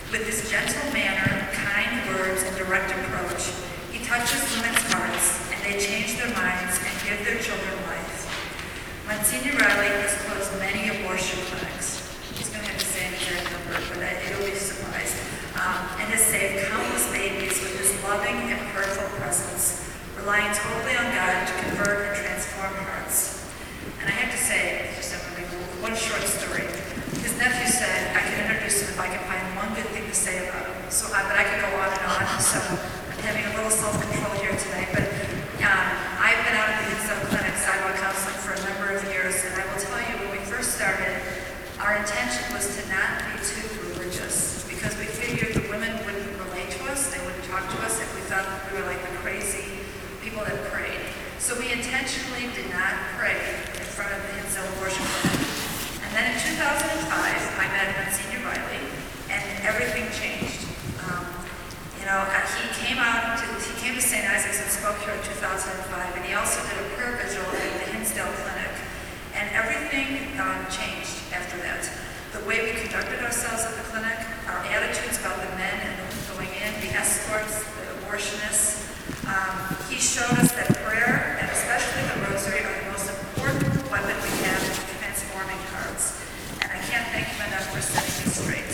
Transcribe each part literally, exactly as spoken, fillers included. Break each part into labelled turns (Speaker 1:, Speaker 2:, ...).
Speaker 1: With his gentle manner, kind words, and direct approach, he touches women's hearts, and they change their minds and give their children life. Monsignor Riley has closed many abortion clinics. He's going to have to say an exact number, but it'll be a surprise. Um, and has saved countless babies with his loving and heartful presence, relying totally on God to convert and transform hearts. And I have to say, just one short story. His nephew said I can introduce him if I can find one good thing to say about him. So, uh, but I could go on and on. So I'm having a little self-control here today. But um, I've been out at the Hinsdale Clinic sidewalk counseling for a number of years, and I will tell you, when we first started, our intention was to not be too religious, because we figured the women wouldn't relate to us, they wouldn't talk to us if we thought we were like the crazy people that prayed. So we intentionally did not pray in front of the Hinsdale Abortion Clinic. And then in two thousand five, I met Monsignor Riley, and everything changed. Um, you know, he came out, to, he came to Saint Isaac's and spoke here in two thousand five, and he also did a prayer vigil at the Hinsdale Clinic. And everything um, changed after that. The way we conducted ourselves at the clinic, our attitudes about the men and the going in, the escorts, the abortionists. Um, he showed us that prayer, and especially the rosary, are the most important weapon we have in transforming hearts. And I can't thank him enough for setting me straight.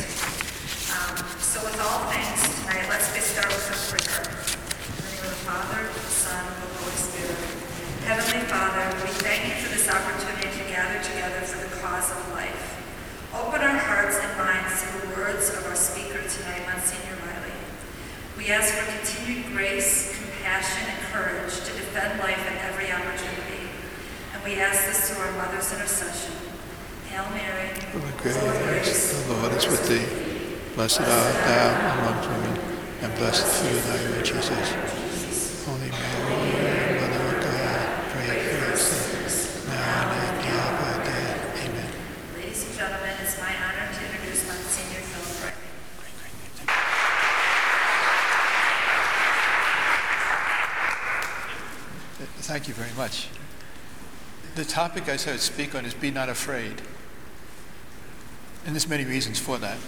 Speaker 1: Um, so with all things tonight, let's get started with a prayer. In the name of the Father, the Son, and the Holy Spirit. Heavenly Father, we thank you for this opportunity to gather together for the cause of life. Open our hearts and minds to the words of our speaker tonight, Monsignor Riley. We ask for continued grace, compassion, and courage to defend life at every opportunity. And we ask this through our Mother's intercession. Hail Mary,
Speaker 2: full of grace, the Lord is with thee. Blessed art thou among women, and blessed the fruit of thy womb, Jesus. Holy Mary, Mother of God, pray for us sinners, now and at the hour of our death. Amen.
Speaker 1: Ladies and gentlemen, it's my honor to introduce Monsignor Philip Riley.
Speaker 2: Thank you very much. The topic I said to speak on is be not afraid. And there's many reasons for that.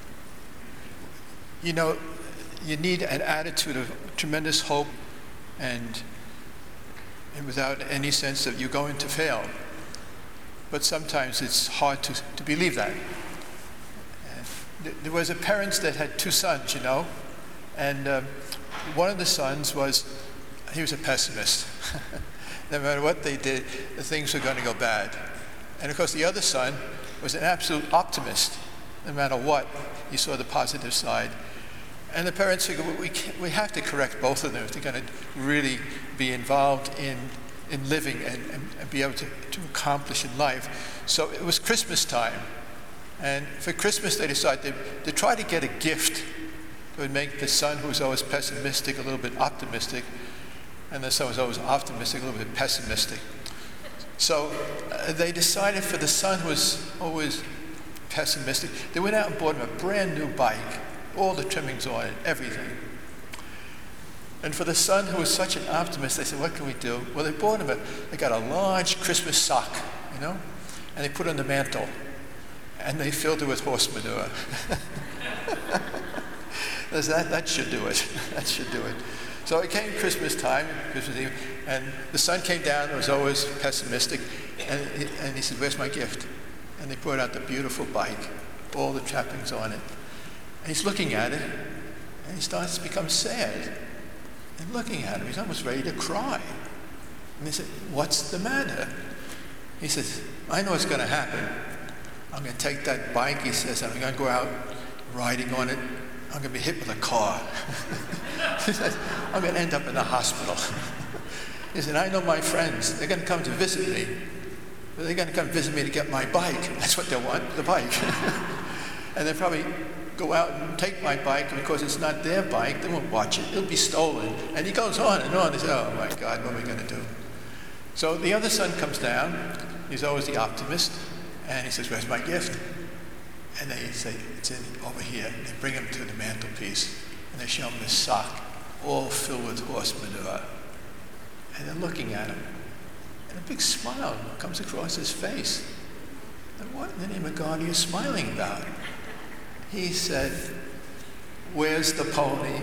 Speaker 2: You know, you need an attitude of tremendous hope and, and without any sense that you're going to fail. But sometimes it's hard to, to believe that. And there was a parents that had two sons, you know, and um, one of the sons was, he was a pessimist. No matter what they did, the things were going to go bad. And of course, the other son was an absolute optimist. No matter what, he saw the positive side. And the parents figured, we, can't, we have to correct both of them if they're going to really be involved in, in living and, and, and be able to, to accomplish in life. So it was Christmas time. And for Christmas, they decided to, to try to get a gift that would make the son, who was always pessimistic, a little bit optimistic, and the son was always optimistic, a little bit pessimistic. So uh, they decided for the son who was always pessimistic, they went out and bought him a brand new bike, all the trimmings on it, everything. And for the son who was such an optimist, they said, what can we do? Well, they bought him a, they got a large Christmas sock, you know, and they put it on the mantle, and they filled it with horse manure. that, that should do it, that should do it. So it came Christmas time, Christmas Eve, and the son came down, was always pessimistic, and he, and he said, where's my gift? And they brought out the beautiful bike, all the trappings on it. And he's looking at it, and he starts to become sad. And looking at him, he's almost ready to cry. And they said, what's the matter? He says, I know what's going to happen. I'm going to take that bike, he says, and I'm going to go out riding on it. I'm going to be hit with a car. He says, I'm going to end up in the hospital. He said, I know my friends. They're going to come to visit me. But they're going to come visit me to get my bike. That's what they want, the bike. And they'll probably go out and take my bike, and because it's not their bike, they won't watch it. It'll be stolen. And he goes on and on. He says, oh my God, what are we going to do? So the other son comes down. He's always the optimist. And he says, where's my gift? And they say, it's in over here. And they bring him to the mantelpiece, and they show him this sock, all filled with horse manure. And they're looking at him, and a big smile comes across his face. And what in the name of God are you smiling about? He said, Where's the pony?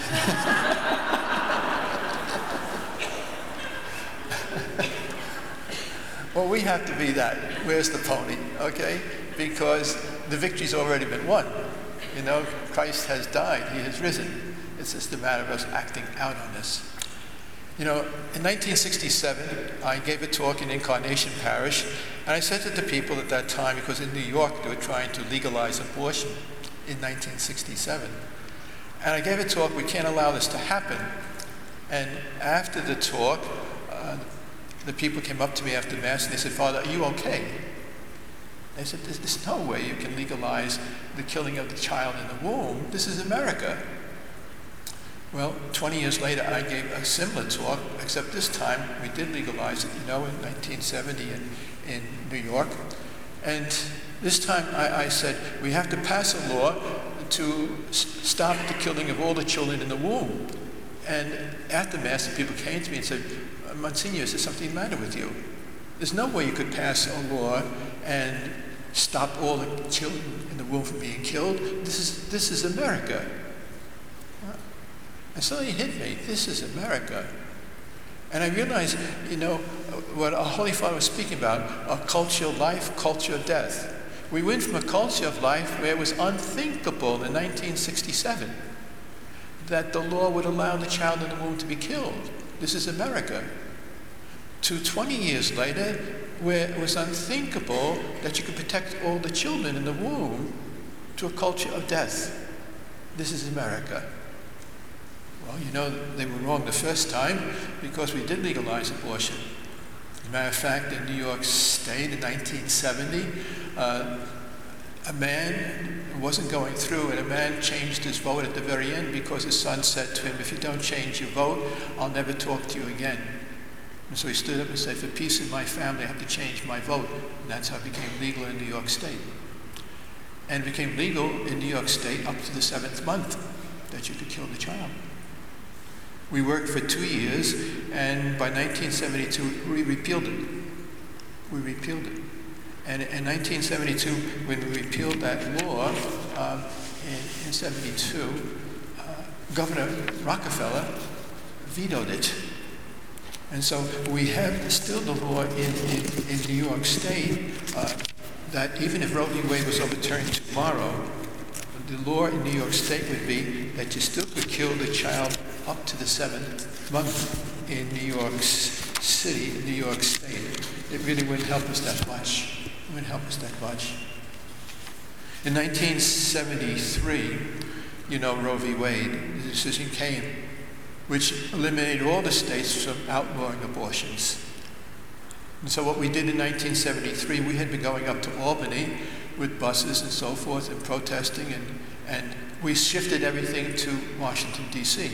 Speaker 2: Well, we have to be that. Where's the pony? Okay? Because the victory's already been won. You know, Christ has died. He has risen. It's just a matter of us acting out on this. You know, in nineteen sixty-seven, I gave a talk in Incarnation Parish, and I said to the people at that time, because in New York they were trying to legalize abortion in nineteen sixty-seven, and I gave a talk, we can't allow this to happen. And after the talk, uh, the people came up to me after Mass and they said, Father, are you okay? I said, there's, there's no way you can legalize the killing of the child in the womb. This is America. Well, twenty years later, I gave a similar talk, except this time we did legalize it, you know, in nineteen seventy in, in New York. And this time I, I said, we have to pass a law to s- stop the killing of all the children in the womb. And at the Mass, the people came to me and said, Monsignor, is there something the matter with you? There's no way you could pass a law and stop all the children in the womb from being killed. This is, this is America. And suddenly it hit me, this is America. And I realized, you know, what our Holy Father was speaking about, a culture of life, culture of death. We went from a culture of life where it was unthinkable in nineteen sixty-seven that the law would allow the child in the womb to be killed. This is America. To twenty years later, where it was unthinkable that you could protect all the children in the womb, to a culture of death. This is America. Well, you know, they were wrong the first time because we did legalize abortion. As a matter of fact, in New York State in nineteen seventy, uh, a man wasn't going through, and a man changed his vote at the very end because his son said to him, if you don't change your vote, I'll never talk to you again. And so he stood up and said, for peace in my family, I have to change my vote. And that's how it became legal in New York State. And it became legal in New York State up to the seventh month that you could kill the child. We worked for two years, and by nineteen seventy-two, we repealed it. We repealed it. And in nineteen seventy-two, when we repealed that law, um, in, in seventy-two, uh, Governor Rockefeller vetoed it. And so we have still the law in, in, in New York State uh, that even if Roe v. Wade was overturned tomorrow, the law in New York State would be that you still could kill the child up to the seventh month in New York City, New York State. It really wouldn't help us that much. It wouldn't help us that much. In nineteen seventy-three, you know, Roe v. Wade, the decision came, which eliminated all the states from outlawing abortions. And so what we did in nineteen seventy-three, we had been going up to Albany with buses and so forth and protesting, and, and we shifted everything to Washington, D C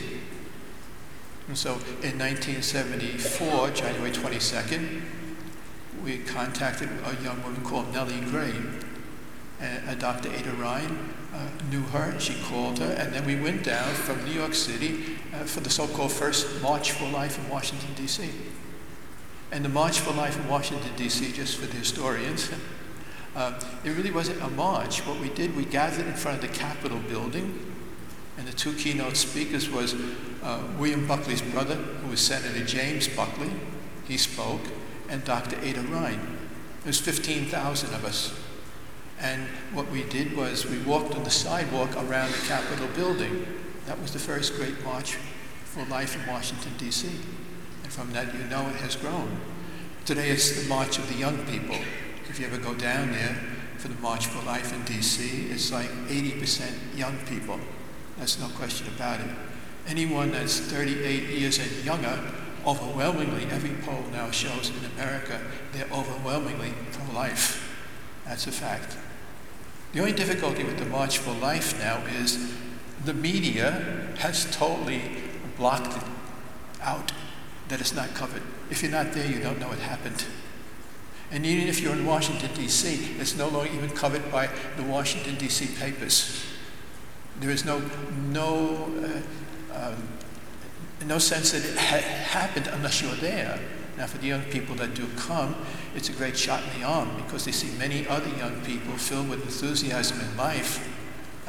Speaker 2: And so in nineteen seventy-four, January twenty-second, we contacted a young woman called Nellie Gray. And uh, Doctor Ada Ryan uh, knew her, she called her, and then we went down from New York City uh, for the so-called first March for Life in Washington, D C And the March for Life in Washington, D C, just for the historians, uh, it really wasn't a march. What we did, we gathered in front of the Capitol building, and the two keynote speakers was uh, William Buckley's brother, who was Senator James Buckley, he spoke, and Doctor Ada Ryan. There was fifteen thousand of us. And what we did was we walked on the sidewalk around the Capitol building. That was the first great March for Life in Washington, D C And from that, you know, it has grown. Today, it's the March of the Young People. If you ever go down there for the March for Life in D C, it's like eighty percent young people. That's no question about it. Anyone that's thirty-eight years and younger, overwhelmingly, every poll now shows in America, they're overwhelmingly pro-life. That's a fact. The only difficulty with the March for Life now is the media has totally blocked it out, that it's not covered. If you're not there, you don't know what happened. And even if you're in Washington, D C, it's no longer even covered by the Washington, D C papers. There is no, no, uh, um, no sense that it ha- happened unless you're there. Now, for the young people that do come, it's a great shot in the arm because they see many other young people filled with enthusiasm in life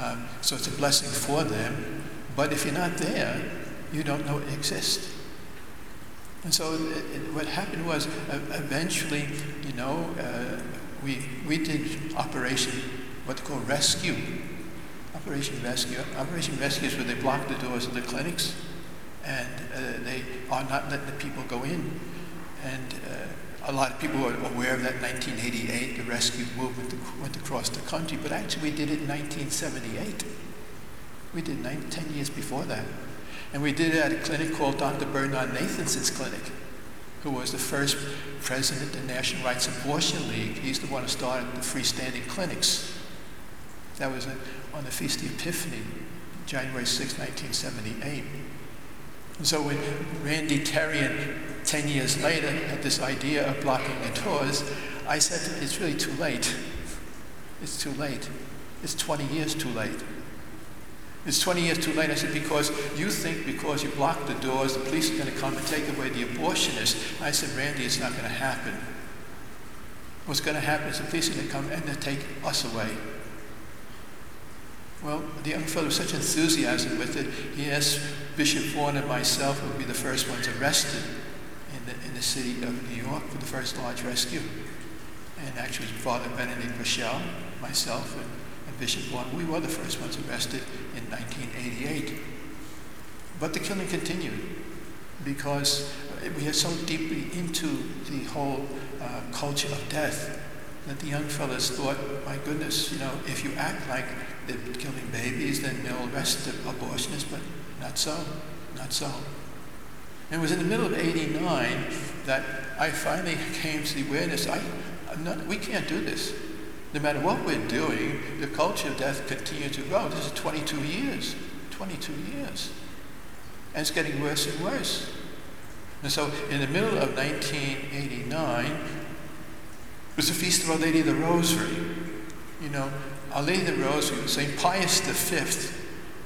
Speaker 2: Um, so it's a blessing for them. But if you're not there, you don't know it exists. And so it, it, what happened was, uh, eventually, you know, uh, we we did Operation, what they call Rescue. Operation Rescue. Operation Rescue is where they block the doors of the clinics, and uh, they are not letting the people go in. And uh, a lot of people are aware of that nineteen eighty-eight, the rescue movement went across the country, but actually we did it in nineteen seventy-eight. We did nine, ten years before that. And we did it at a clinic called Doctor Bernard Nathanson's clinic, who was the first president of the National Rights Abortion League. He's the one who started the freestanding clinics. That was on the Feast of Epiphany, January sixth, nineteen seventy-eight. And so when Randy Terrian, ten years later, had this idea of blocking the doors, I said to him, it's really too late. It's too late. It's twenty years too late. It's twenty years too late. I said, because you think because you block the doors, the police are going to come and take away the abortionists. I said, Randy, it's not going to happen. What's going to happen is the police are going to come and they'll take us away. Well, the young fellow was such enthusiasm with it, he asked Bishop Vaughan and myself, who would be the first ones arrested in the, in the city of New York for the first large rescue. And actually, Father Benedict Rochelle, myself, and Bishop Vaughan, we were the first ones arrested in nineteen eighty-eight. But the killing continued because we are so deeply into the whole uh, culture of death that the young fellas thought, my goodness, you know, if you act like they're killing babies, then they'll arrest the abortionists, but not so, not so. And it was in the middle of eighty-nine that I finally came to the awareness, I, I'm not, we can't do this. No matter what we're doing, the culture of death continues to grow. This is twenty-two years. twenty-two years. And it's getting worse and worse. And so in the middle of nineteen eighty-nine, it was the Feast of Our Lady of the Rosary. You know, Our Lady of the Rosary, Saint Pius the Fifth,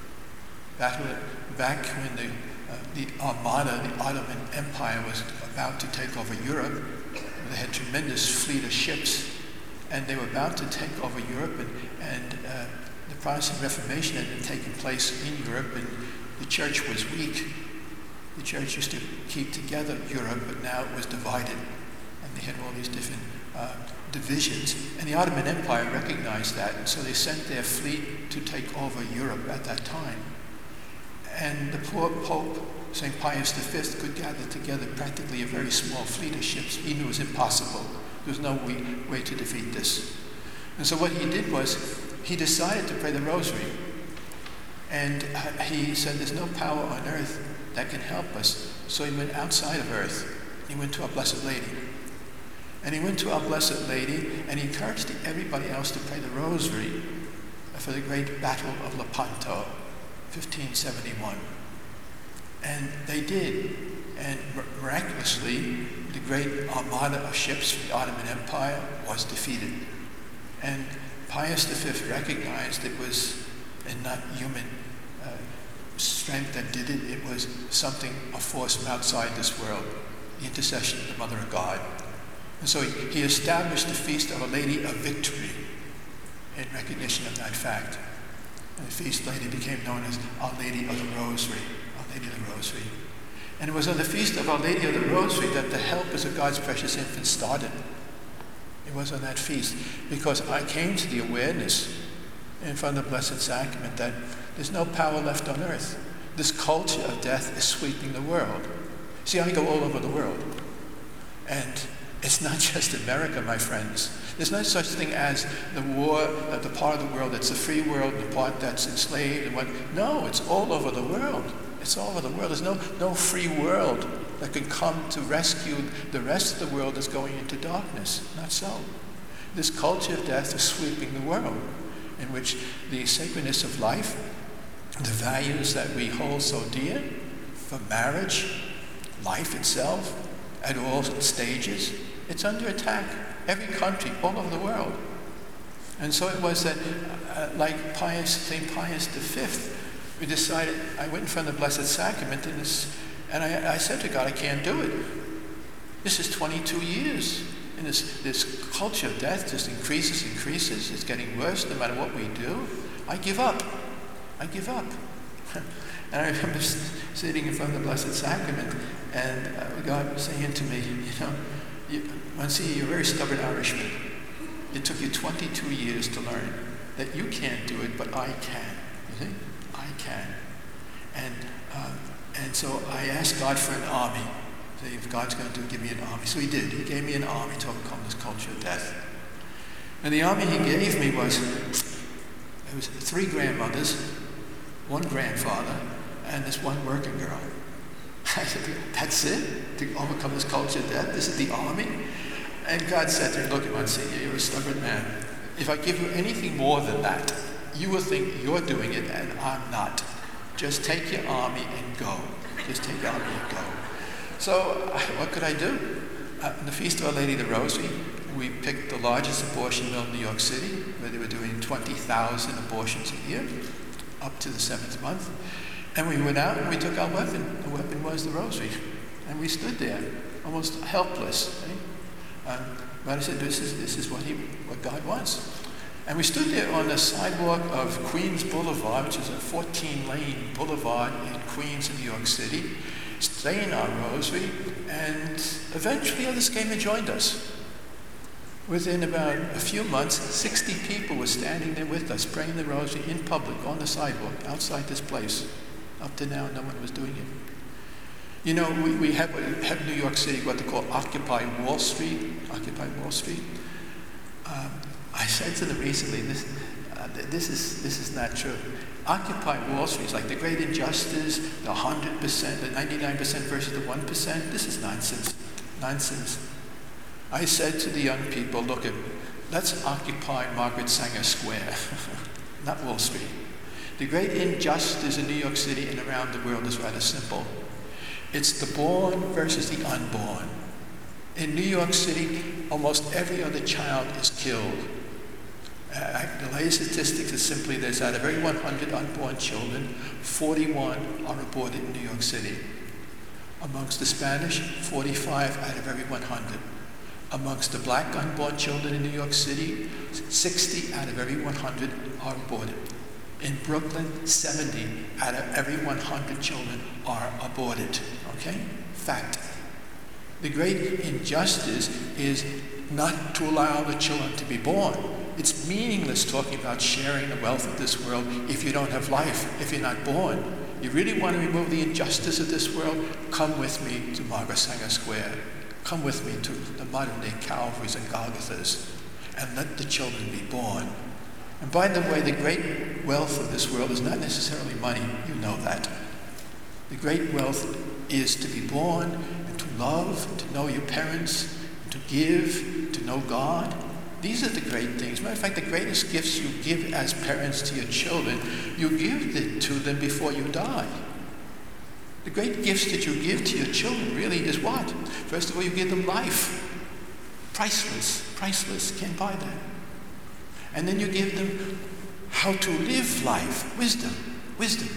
Speaker 2: back when, back when the, uh, the Armada, the Ottoman Empire, was about to take over Europe. They had a tremendous fleet of ships. And they were about to take over Europe, and, and uh, the Protestant Reformation had been taking place in Europe, and the church was weak. The church used to keep together Europe, but now it was divided, and they had all these different uh, divisions. And the Ottoman Empire recognized that, and so they sent their fleet to take over Europe at that time. And the poor Pope, Saint Pius the Fifth, could gather together practically a very small fleet of ships. He knew it was impossible. There was no way, way to defeat this. And so what he did was, he decided to pray the rosary. And uh, he said, there's no power on earth that can help us. So he went outside of earth. He went to our Blessed Lady. And he went to our Blessed Lady, and he encouraged everybody else to pray the rosary for the great Battle of Lepanto, fifteen seventy-one. And they did. And miraculously, the great armada of ships from the Ottoman Empire was defeated. And Pius the Fifth recognized it was and not human uh, strength that did it. It was something, a force from outside this world, the intercession of the Mother of God. And so he, he established the Feast of Our Lady of Victory in recognition of that fact. And the feast later became known as Our Lady of the Rosary, Our Lady of the Rosary. And it was on the Feast of Our Lady of the Rosary that the helpers of God's precious infant started. It was on that feast because I came to the awareness in front of the Blessed Sacrament that there's no power left on earth. This culture of death is sweeping the world. See, I go all over the world. And it's not just America, my friends. There's no such thing as the war, uh, the part of the world that's a free world, the part that's enslaved and what. No, it's all over the world. It's all over the world. There's no, no free world that can come to rescue the rest of the world that's going into darkness. Not so. This culture of death is sweeping the world, in which the sacredness of life, the values that we hold so dear for marriage, life itself, at all stages, it's under attack. Every country, all over the world. And so it was that, uh, like Pius, Saint Pius the Fifth, we decided, I went in front of the Blessed Sacrament, and, this, and I, I said to God, I can't do it. This is twenty-two years. And this, this culture of death just increases, increases. It's getting worse no matter what we do. I give up. I give up. And I remember sitting in front of the Blessed Sacrament, and uh, God was saying to me, you know, you, Monsignor, you're a very stubborn Irishman. It took you twenty-two years to learn that you can't do it, but I can. You see? I can. And uh, and so I asked God for an army. So if God's going to do, give me an army. So he did. He gave me an army to overcome this culture of death. And the army he gave me was, it was three grandmothers, one grandfather, and this one working girl. I said, that's it? To overcome this culture of death? This is the army? And God said to me, look, Monsignor, you're a stubborn man. If I give you anything more than that, you will think you're doing it and I'm not. Just take your army and go. Just take your army and go. So what could I do? Uh, on the Feast of Our Lady of the Rosary, we picked the largest abortion mill in New York City, where they were doing twenty thousand abortions a year, up to the seventh month. And we went out and we took our weapon. The weapon was the Rosary. And we stood there, almost helpless. Right? Um, but I said, this is, this is what, he, what God wants. And we stood there on the sidewalk of Queens Boulevard, which is a fourteen-lane boulevard in Queens, in New York City, saying our Rosary, and eventually others came and joined us. Within about a few months, sixty people were standing there with us, praying the Rosary in public, on the sidewalk, outside this place. Up to now, no one was doing it. You know, we, we have, have New York City, what they call Occupy Wall Street. Occupy Wall Street. Um, I said to them recently, this, uh, this is this is not true. Occupy Wall Street is like the great injustice, the one hundred percent, the ninety-nine percent versus the one percent. This is nonsense. Nonsense. I said to the young people, look, at, let's occupy Margaret Sanger Square, not Wall Street. The great injustice in New York City and around the world is rather simple. It's the born versus the unborn. In New York City, almost every other child is killed. Uh, the latest statistics is simply this: out of every one hundred unborn children, forty-one are aborted in New York City. Amongst the Spanish, forty-five out of every one hundred. Amongst the black unborn children in New York City, sixty out of every one hundred are aborted. In Brooklyn, seventy out of every one hundred children are aborted. Okay? Fact. The great injustice is not to allow the children to be born. It's meaningless talking about sharing the wealth of this world if you don't have life, if you're not born. You really want to remove the injustice of this world? Come with me to Margaret Sanger Square. Come with me to the modern-day Calvaries and Golgothas, and let the children be born. And by the way, the great wealth of this world is not necessarily money. You know that. The great wealth is to be born and to love, to know your parents, to give, to know God. These are the great things. Matter of fact, the greatest gifts you give as parents to your children, you give it to them before you die. The great gifts that you give to your children really is what? First of all, you give them life. Priceless, priceless, can't buy that. And then you give them how to live life, wisdom, wisdom.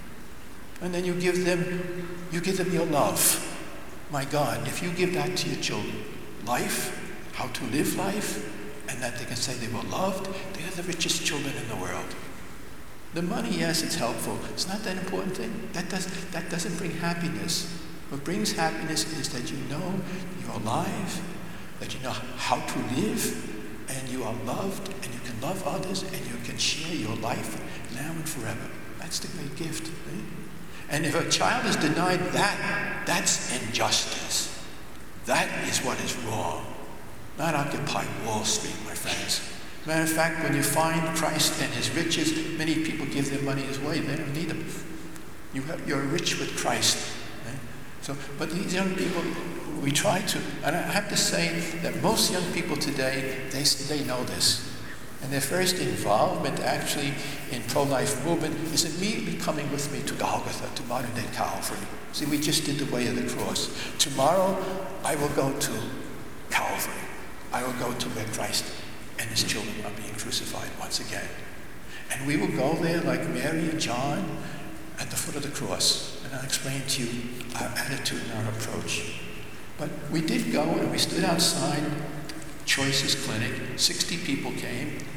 Speaker 2: And then you give them, you give them your love. My God, if you give that to your children, life, how to live life, and that they can say they were loved, they are the richest children in the world. The money, yes, it's helpful. It's not that important thing. That, does, that doesn't bring happiness. What brings happiness is that you know you're alive, that you know how to live, and you are loved, and you can love others, and you can share your life now and forever. That's the great gift. Right? And if a child is denied that, that's injustice. That is what is wrong. Not Occupy Wall Street, my friends. As a matter of fact, when you find Christ and his riches, many people give their money away. They don't need them. You have, you're rich with Christ. Right? So, but these young people, we try to, and I have to say that most young people today, they, they know this. And their first involvement actually in pro-life movement is immediately coming with me to Golgotha, to modern-day Calvary. See, we just did the way of the cross. Tomorrow, I will go to Calvary. I will go to where Christ and his children are being crucified once again. And we will go there like Mary and John at the foot of the cross. And I'll explain to you our attitude and our approach. But we did go and we stood outside Choices Clinic. sixty people came.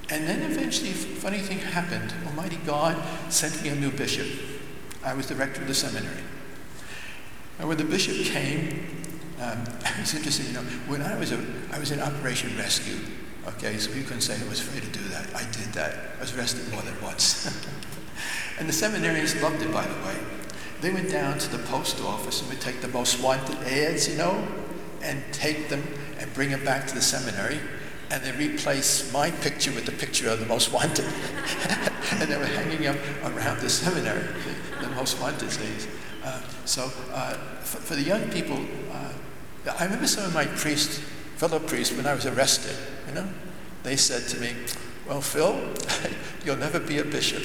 Speaker 2: And then eventually, a funny thing happened. Almighty God sent me a new bishop. I was the rector of the seminary. And when the bishop came, um, it's interesting, you know, when I was, a, I was in Operation Rescue, okay, so you couldn't say I was afraid to do that. I did that. I was arrested more than once. And the seminarians loved it, by the way. They went down to the post office and would take the most wanted ads, you know, and take them and bring them back to the seminary, and they replaced my picture with the picture of the most wanted. And they were hanging them around the seminary, the most wanted things. Uh, so uh, for, for the young people, uh, I remember some of my priests, fellow priests, when I was arrested, you know, they said to me, well, Phil, you'll never be a bishop.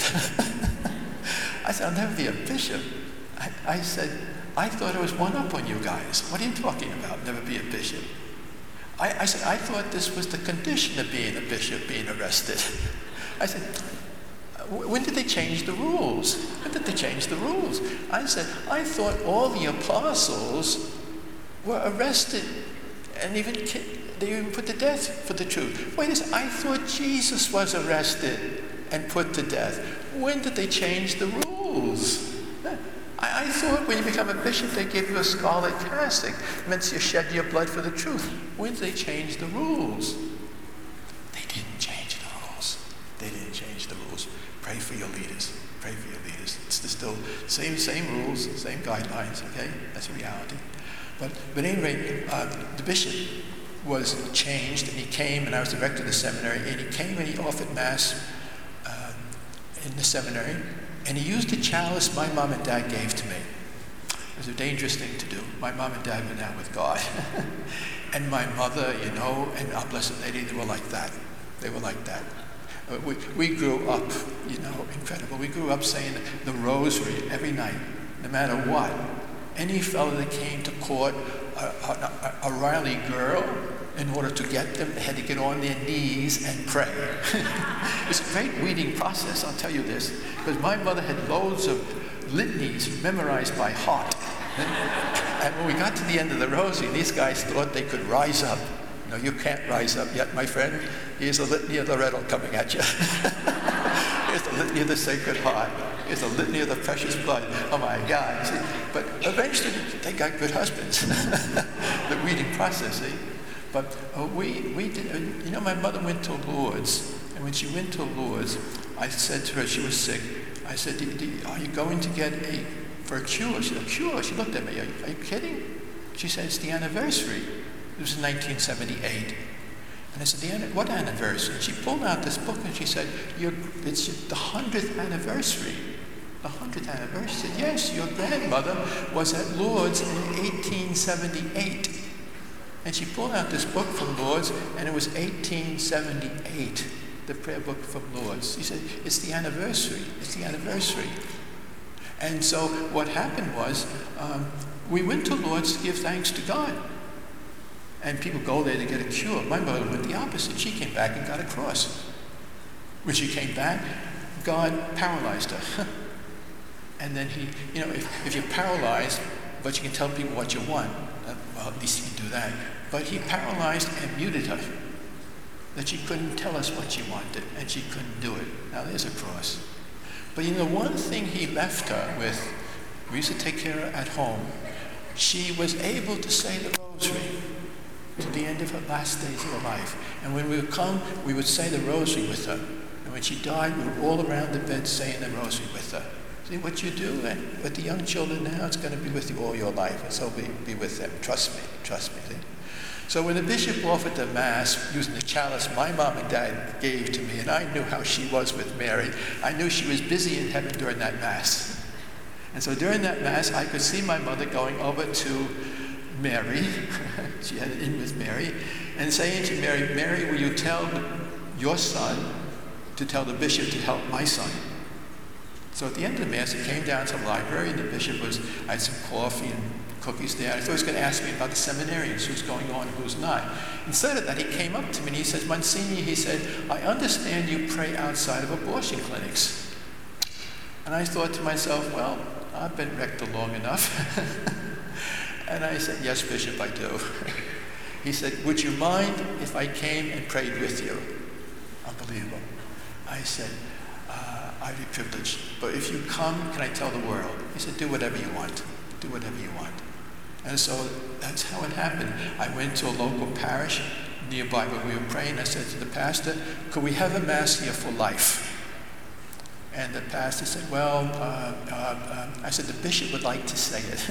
Speaker 2: I said, I'll never be a bishop. I, I said, I thought it was one up on you guys. What are you talking about, never be a bishop? I, I said, I thought this was the condition of being a bishop, being arrested. I said, when did they change the rules? When did they change the rules? I said, I thought all the apostles were arrested and even they were even put to death for the truth. Wait a second, I thought Jesus was arrested and put to death. When did they change the rules? I, I thought when you become a bishop, they give you a scarlet cassock. It meant you shed your blood for the truth. When did they change the rules? They didn't change the rules. They didn't change the rules. Pray for your leaders. Pray for your leaders. It's still same same rules, same guidelines. Okay, that's a reality. But but anyway, uh, the bishop was changed, and he came, and I was the rector of the seminary, and he came and he offered mass uh, in the seminary. And he used the chalice my mom and dad gave to me. It was a dangerous thing to do. My mom and dad went out with God. And my mother, you know, and our Blessed Lady, they were like that. They were like that. Uh, we, we grew up, you know, incredible. We grew up saying the rosary every night, no matter what. Any fellow that came to court, a, a, a Riley girl, in order to get them, they had to get on their knees and pray. It's a great weeding process, I'll tell you this, because my mother had loads of litanies memorized by heart. And when we got to the end of the rosary, these guys thought they could rise up. No, you can't rise up yet, my friend. Here's the litany of Loretto coming at you. Here's the litany of the Sacred Heart. Here's the litany of the precious blood. Oh my God. See? But eventually, they got good husbands. The weeding process, see? But uh, we, we did, uh, you know, my mother went to Lourdes, and when she went to Lourdes, I said to her, she was sick, I said, do, do, are you going to get a, for a cure? She said, a cure? She looked at me, are you, are you kidding? She said, it's the anniversary. It was in nineteen seventy-eight. And I said, the, what anniversary? And she pulled out this book and she said, You're, it's the hundredth anniversary. The hundredth anniversary? She said, yes, your grandmother was at Lourdes in eighteen seventy-eight. And she pulled out this book from Lourdes, and it was eighteen seventy-eight, the prayer book from Lourdes. She said, it's the anniversary, it's the anniversary. And so what happened was, um, we went to Lourdes to give thanks to God. And people go there to get a cure. My mother went the opposite. She came back and got a cross. When she came back, God paralyzed her. And then he, you know, if, if you're paralyzed, but you can tell people what you want, well, at least you can do that. But he paralyzed and muted her, that she couldn't tell us what she wanted, and she couldn't do it. Now there's a cross. But you know, one thing he left her with, we used to take care of her at home, she was able to say the rosary to the end of her last days of her life. And when we would come, we would say the rosary with her. And when she died, we were all around the bed saying the rosary with her. See what you do, and with the young children now, it's going to be with you all your life, and so be, be with them. Trust me, trust me. See? So when the bishop offered the Mass using the chalice my mom and dad gave to me, and I knew how she was with Mary, I knew she was busy in heaven during that Mass. And so during that Mass, I could see my mother going over to Mary, she had it in with Mary, and saying to Mary, Mary, will you tell your son to tell the bishop to help my son? So at the end of the Mass, he came down to the library, and the bishop was, I had some coffee and cookies there. I thought he was going to ask me about the seminarians, who's going on and who's not. Instead of that, he came up to me and he says, Monsignor, he said, I understand you pray outside of abortion clinics. And I thought to myself, well, I've been rector long enough. And I said, yes, Bishop, I do. He said, would you mind if I came and prayed with you? Unbelievable. I said, uh, I'd be privileged. But if you come, can I tell the world? He said, do whatever you want. Do whatever you want. And so that's how it happened. I went to a local parish nearby where we were praying. I said to the pastor, could we have a mass here for life? And the pastor said, well, uh, uh, uh, I said, the bishop would like to say it.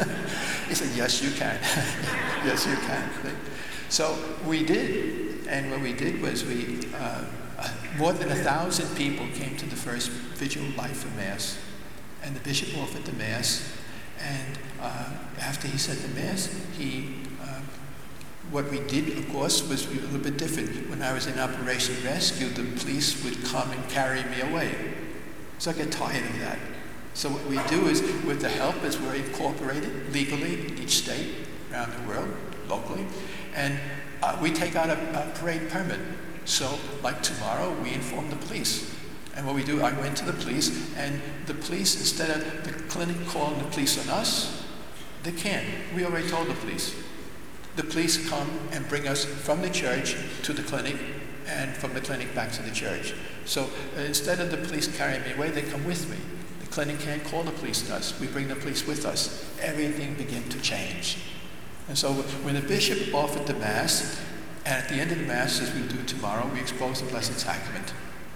Speaker 2: He said, yes, you can. Yes, you can. So we did. And what we did was we, uh, uh, more than a thousand people came to the first vigil life of Mass. And the bishop offered the Mass. And uh, after he said the Mass, he, uh, what we did, of course, was a little bit different. When I was in Operation Rescue, the police would come and carry me away. So I get tired of that. So what we do is, with the help, is we're incorporated legally in each state around the world, locally, and uh, we take out a, a parade permit. So, like tomorrow, we inform the police. And what we do, I went to the police, and the police, instead of the clinic calling the police on us, they can't. We already told the police. The police come and bring us from the church to the clinic, and from the clinic back to the church. So uh, instead of the police carrying me away, they come with me. The clinic can't call the police on us. We bring the police with us. Everything began to change. And so when the bishop offered the Mass, and at the end of the Mass, as we do tomorrow, we expose the Blessed Sacrament.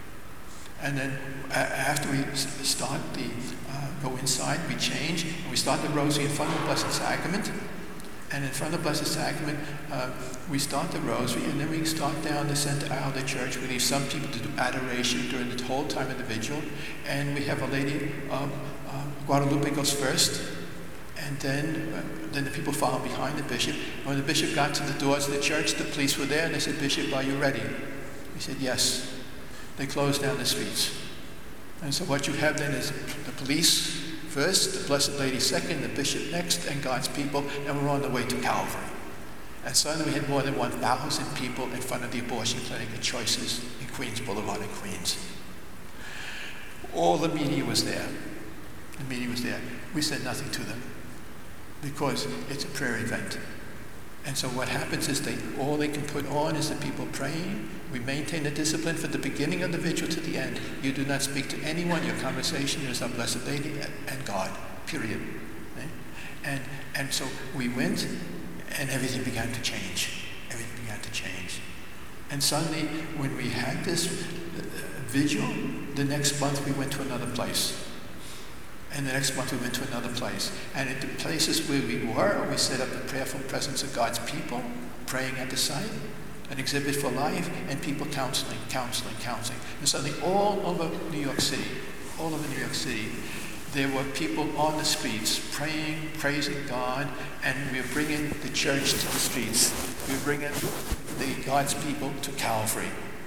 Speaker 2: And then uh, after we s- start the, uh, go inside, we change, and we start the rosary in front of the Blessed Sacrament. And in front of the Blessed Sacrament, uh, we start the rosary, and then we start down the center aisle of the church. We leave some people to do adoration during the whole time of the vigil. And we have a lady, um, uh, Guadalupe goes first, and then uh, then the people follow behind the bishop. When the bishop got to the doors of the church, the police were there, and they said, Bishop, are you ready? He said, yes. They closed down the streets. And so what you have then is the police first, the Blessed Lady second, the bishop next, and God's people, and we're on the way to Calvary. And suddenly we had more than one thousand people in front of the abortion clinic at Choices in Queens Boulevard in Queens. All the media was there. The media was there. We said nothing to them because it's a prayer event. And so what happens is they all they can put on is the people praying. We maintain the discipline from the beginning of the vigil to the end. You do not speak to anyone. Your conversation is our Blessed Lady and God, period. Okay? And and so we went, and everything began to change. Everything began to change. And suddenly, when we had this uh, vigil, the next month we went to another place. And the next month we went to another place. And at the places where we were, we set up the prayerful presence of God's people, praying at the site, an exhibit for life, and people counseling, counseling, counseling. And suddenly all over New York City, all over New York City, there were people on the streets praying, praising God, and we were bringing the church to the streets. We were bringing the God's people to Calvary.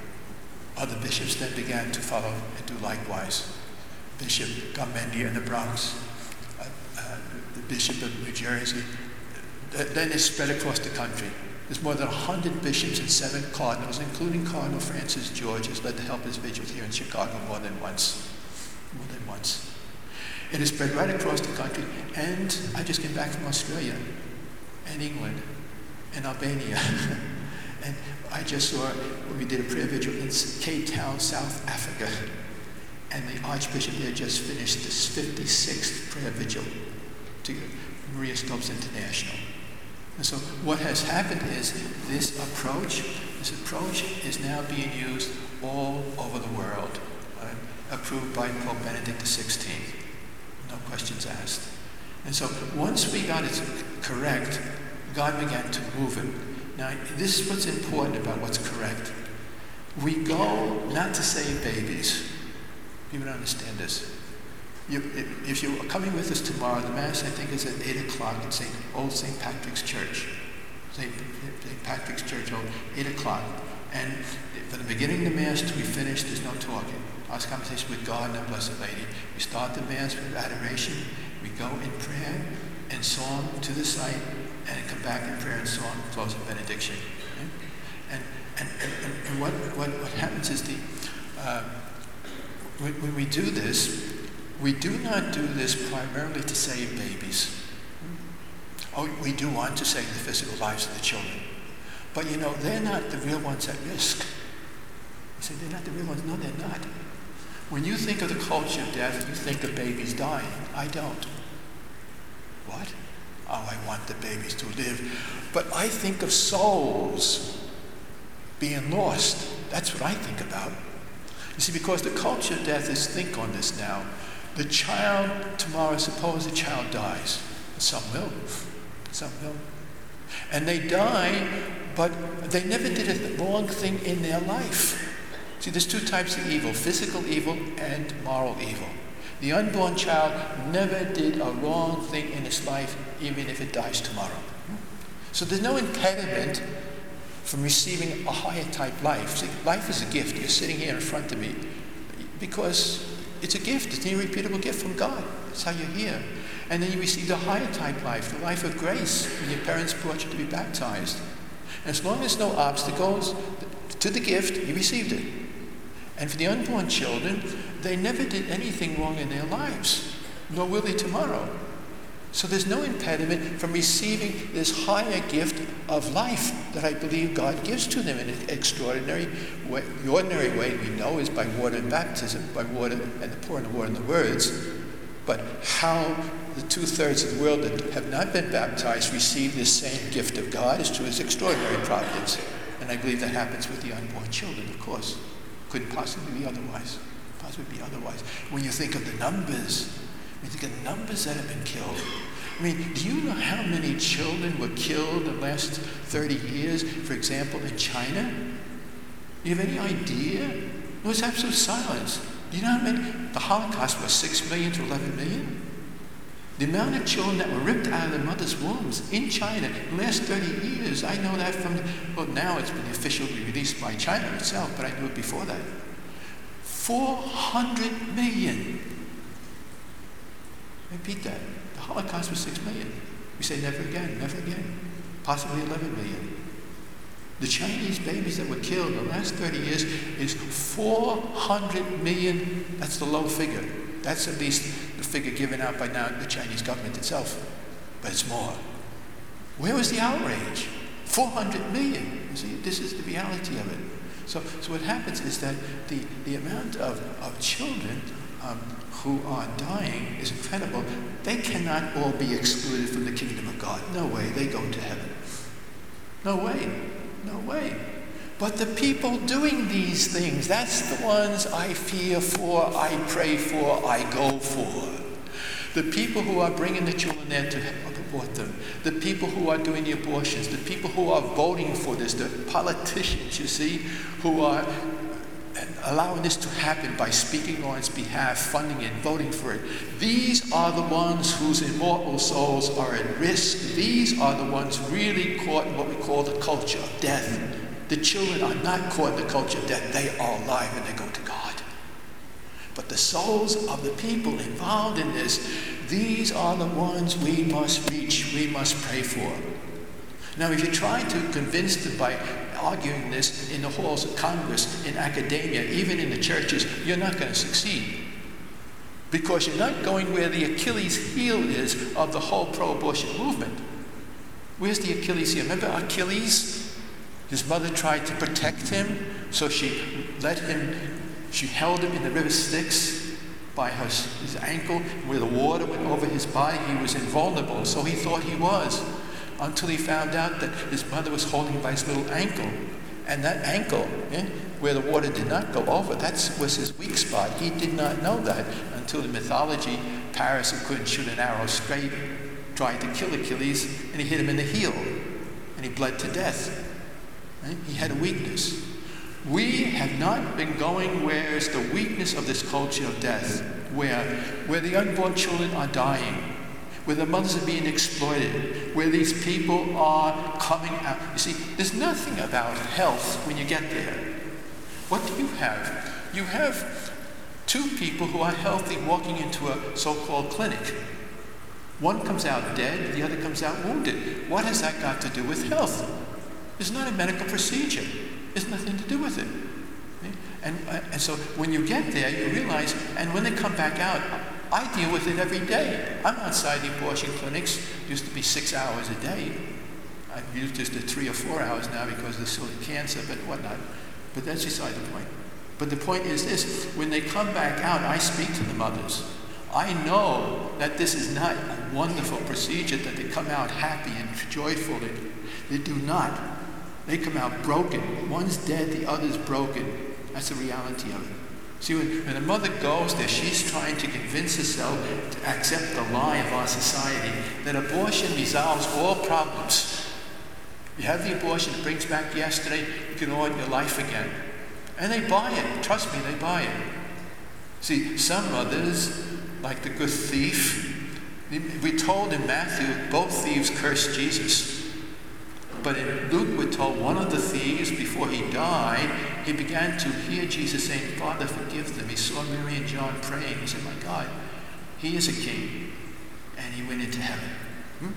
Speaker 2: Other bishops then began to follow and do likewise. Bishop Garmendia in the Bronx, uh, uh, the Bishop of New Jersey. Then it spread across the country. There's more than one hundred bishops and seven cardinals, including Cardinal Francis George, has led the Helpers Vigil here in Chicago more than once. More than once. It has spread right across the country. And I just came back from Australia and England and Albania. And I just saw, we did a prayer vigil in Cape Town, South Africa. And the Archbishop there just finished this fifty-sixth prayer vigil to Maria Stopes International. And so what has happened is this approach, this approach is now being used all over the world, uh, approved by Pope Benedict the sixteenth. No questions asked. And so once we got it correct, God began to move it. Now, this is what's important about what's correct. We go not to save babies. People don't understand this. You, if, if you are coming with us tomorrow, the Mass, I think, is at eight o'clock at Saint Old Saint Patrick's Church. Saint Patrick's Church, old, eight o'clock. And from the beginning of the Mass till we finish, there's no talking. Our conversation with God and our Blessed Lady. We start the Mass with adoration. We go in prayer and song to the site, and come back in prayer and song, close with benediction. Okay? And, and, and, and what, what, what happens is the... Uh, When, when we do this, we do not do this primarily to save babies. Oh, we do want to save the physical lives of the children. But you know, they're not the real ones at risk. say, they're not the real ones. No, they're not. When you think of the culture of death, you think of babies dying. I don't. What? Oh, I want the babies to live. But I think of souls being lost. That's what I think about. You see, because the culture of death is, think on this now. The child, tomorrow, suppose the child dies. Some will. Some will. And they die, but they never did a wrong thing in their life. See, there's two types of evil, physical evil and moral evil. The unborn child never did a wrong thing in his life, even if it dies tomorrow. So there's no impediment from receiving a higher type life. See, life is a gift. You're sitting here in front of me because it's a gift. It's an irrepeatable gift from God. That's how you're here. And then you received a higher type life, the life of grace, when your parents brought you to be baptized. And as long as no obstacles to the gift, you received it. And for the unborn children, they never did anything wrong in their lives, nor will they tomorrow. So there's no impediment from receiving this higher gift of life that I believe God gives to them in an extraordinary way. The ordinary way we know is by water and baptism, by water and the pouring of water and the words. But how the two-thirds of the world that have not been baptized receive this same gift of God is through His extraordinary providence. And I believe that happens with the unborn children, of course. Couldn't possibly be otherwise. Possibly be otherwise. When you think of the numbers, when you think of the numbers that have been killed. I mean, do you know how many children were killed in the last thirty years, for example, in China? Do you have any idea? There was absolute silence. Do you know how many? The Holocaust was six million to eleven million. The amount of children that were ripped out of their mother's wombs in China in the last thirty years, I know that from, well, now it's been officially released by China itself, but I knew it before that. four hundred million. Repeat that. The Holocaust was six million. We say never again, never again. Possibly eleven million. The Chinese babies that were killed in the last thirty years is four hundred million. That's the low figure. That's at least the figure given out by now the Chinese government itself. But it's more. Where was the outrage? four hundred million. You see, this is the reality of it. So, so what happens is that the, the amount of, of children um, who are dying is incredible. They cannot all be excluded from the kingdom of God. No way. They go to heaven. No way. No way. But the people doing these things, that's the ones I fear for, I pray for, I go for. The people who are bringing the children there to abort them. The people who are doing the abortions. The people who are voting for this. The politicians, you see, who are allowing this to happen by speaking on its behalf, funding it, voting for it. These are the ones whose immortal souls are at risk. These are the ones really caught in what we call the culture of death. The children are not caught in the culture of death. They are alive and they go to God. But the souls of the people involved in this, these are the ones we must reach, we must pray for. Now, if you try to convince them by arguing this in the halls of Congress, in academia, even in the churches, you're not going to succeed. Because you're not going where the Achilles heel is of the whole pro-abortion movement. Where's the Achilles heel? Remember Achilles? His mother tried to protect him, so she let him, she held him in the river Styx by his, his ankle, where the water went over his body. He was invulnerable, so he thought he was, until he found out that his mother was holding him by his little ankle. And that ankle, eh, where the water did not go over, that was his weak spot. He did not know that until the mythology, Paris, who couldn't shoot an arrow straight, tried to kill Achilles, and he hit him in the heel, and he bled to death. Right? He had a weakness. We have not been going where is the weakness of this culture of death, where, where the unborn children are dying, where the mothers are being exploited, where these people are coming out. You see, there's nothing about health when you get there. What do you have? You have two people who are healthy walking into a so-called clinic. One comes out dead, the other comes out wounded. What has that got to do with health? It's not a medical procedure. There's nothing to do with it. And, uh, and so when you get there, you realize, and when they come back out, I deal with it every day. I'm outside the abortion clinics. It used to be six hours a day. I've used just to three or four hours now because of the sort of cancer, but whatnot. But that's beside the point. But the point is this, when they come back out, I speak to the mothers. I know that this is not a wonderful procedure, that they come out happy and joyful. They do not. They come out broken. One's dead, the other's broken. That's the reality of it. See, when, when a mother goes there, she's trying to convince herself to accept the lie of our society that abortion resolves all problems. You have the abortion, it brings back yesterday, you can order your life again. And they buy it. Trust me, they buy it. See, some mothers, like the good thief, we're told in Matthew, both thieves cursed Jesus. But in Luke, we're told one of the thieves, before he died, he began to hear Jesus saying, Father, forgive them. He saw Mary and John praying. He said, my God, he is a king. And he went into heaven. Hmm?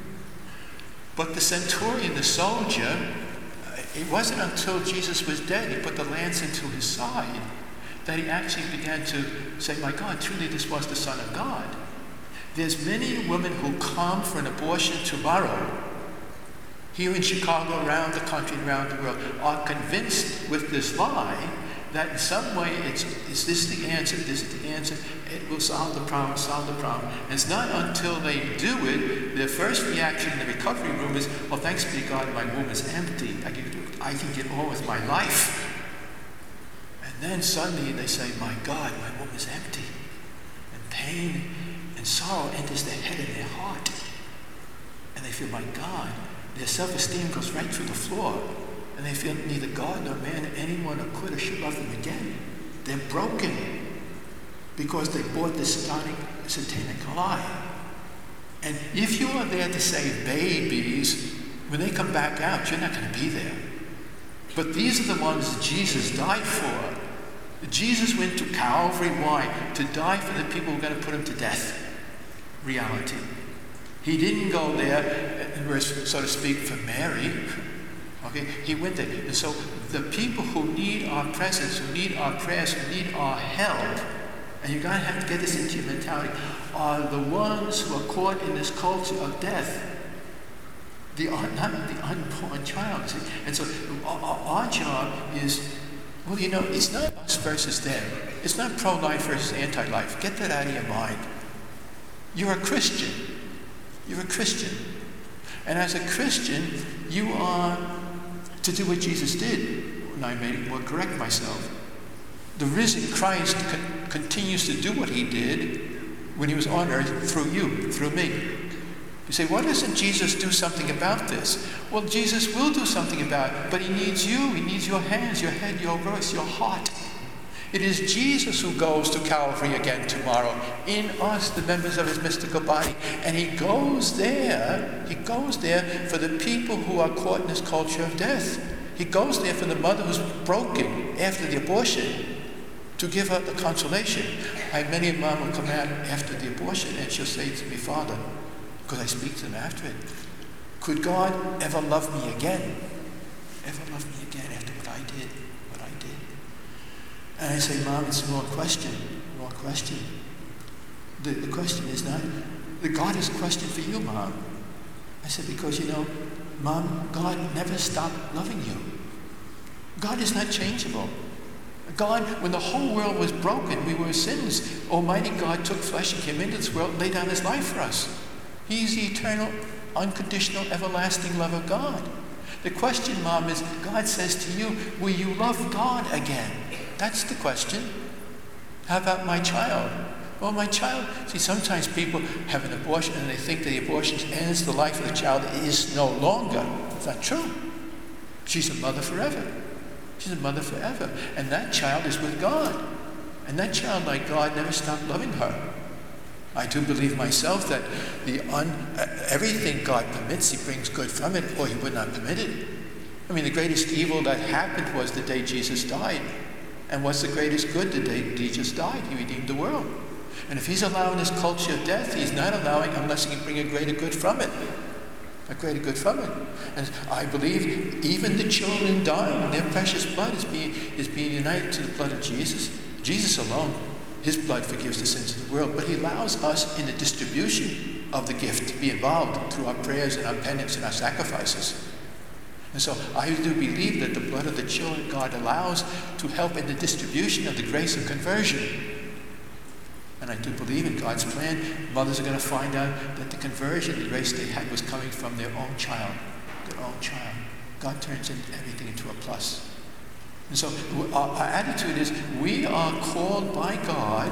Speaker 2: But the centurion, the soldier, it wasn't until Jesus was dead, he put the lance into his side, that he actually began to say, my God, truly this was the Son of God. There's many women who come for an abortion tomorrow, here in Chicago, around the country, around the world, are convinced with this lie that in some way it's, is this the answer, this is the answer, it will solve the problem, solve the problem. And it's not until they do it, their first reaction in the recovery room is, well, thanks be to God, my womb is empty. I can, I can get on with my life. And then suddenly they say, my God, my womb is empty. And pain and sorrow enters their head and their heart. And they feel, my God, their self-esteem goes right through the floor. And they feel neither God nor man, anyone, or could or should love them again. They're broken because they bought this satanic, satanic lie. And if you are there to save babies, when they come back out, you're not going to be there. But these are the ones that Jesus died for. Jesus went to Calvary. Why? To die for the people who are going to put him to death. Reality. He didn't go there, so to speak, for Mary. Okay, he went there. And so the people who need our presence, who need our prayers, who need our help, and you're going to have to get this into your mentality, are the ones who are caught in this culture of death. The, not the unborn child. See? And so our, our job is, well, you know, it's not us versus them. It's not pro-life versus anti-life. Get that out of your mind. You're a Christian. You're a Christian. And as a Christian, you are to do what Jesus did. And I may well correct myself. The risen Christ con- continues to do what he did when he was on earth through you, through me. You say, why doesn't Jesus do something about this? Well, Jesus will do something about it, but he needs you. He needs your hands, your head, your voice, your heart. It is Jesus who goes to Calvary again tomorrow, in us, the members of his mystical body. And he goes there, he goes there for the people who are caught in this culture of death. He goes there for the mother who's broken after the abortion, to give her the consolation. I have many a mom who come out after the abortion and she'll say to me, Father, because I speak to them after it, could God ever love me again? Ever love me again after what I did? What I did? And I say, Mom, it's a wrong question. Wrong question. The, the question is not, the God is a question for you, Mom. I said, because, you know, Mom, God never stopped loving you. God is not changeable. God, when the whole world was broken, we were sins, Almighty God took flesh and came into this world and laid down his life for us. He's the eternal, unconditional, everlasting love of God. The question, Mom, is God says to you, will you love God again? That's the question. How about my child? Well, my child, see, sometimes people have an abortion and they think that the abortion ends the life of the child. It is no longer. It's not true. She's a mother forever. She's a mother forever. And that child is with God. And that child, like God, never stopped loving her. I do believe myself that the un, everything God permits, he brings good from it, or he would not permit it. I mean, the greatest evil that happened was the day Jesus died. And what's the greatest good? The day Jesus died. He redeemed the world. And if he's allowing this culture of death, he's not allowing unless he can bring a greater good from it. A greater good from it. And I believe even the children dying, their precious blood is being, is being united to the blood of Jesus. Jesus alone, his blood forgives the sins of the world. But he allows us in the distribution of the gift to be involved through our prayers and our penance and our sacrifices. And so I do believe that the blood of the children God allows to help in the distribution of the grace of conversion. And I do believe in God's plan, mothers are going to find out that the conversion, the grace they had, was coming from their own child. Their own child. God turns everything into a plus. And so our, our attitude is we are called by God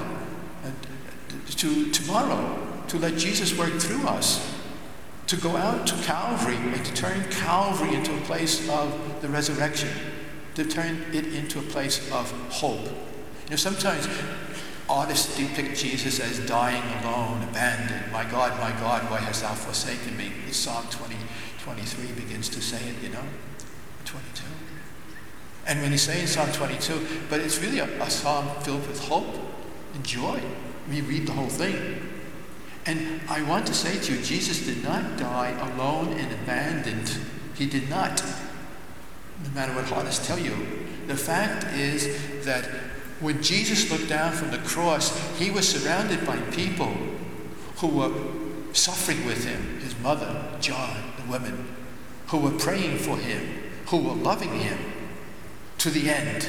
Speaker 2: to tomorrow to let Jesus work through us, to go out to Calvary and to turn Calvary into a place of the resurrection, to turn it into a place of hope. You know, sometimes artists depict Jesus as dying alone, abandoned. My God, my God, why hast thou forsaken me? It's Psalm twenty, twenty-three begins to say it, you know, twenty-two. And when he's saying Psalm twenty-two, but it's really a, a psalm filled with hope and joy. We read the whole thing. And I want to say to you, Jesus did not die alone and abandoned. He did not. No matter what artists tell you. The fact is that when Jesus looked down from the cross, he was surrounded by people who were suffering with him, his mother, John, the women, who were praying for him, who were loving him to the end.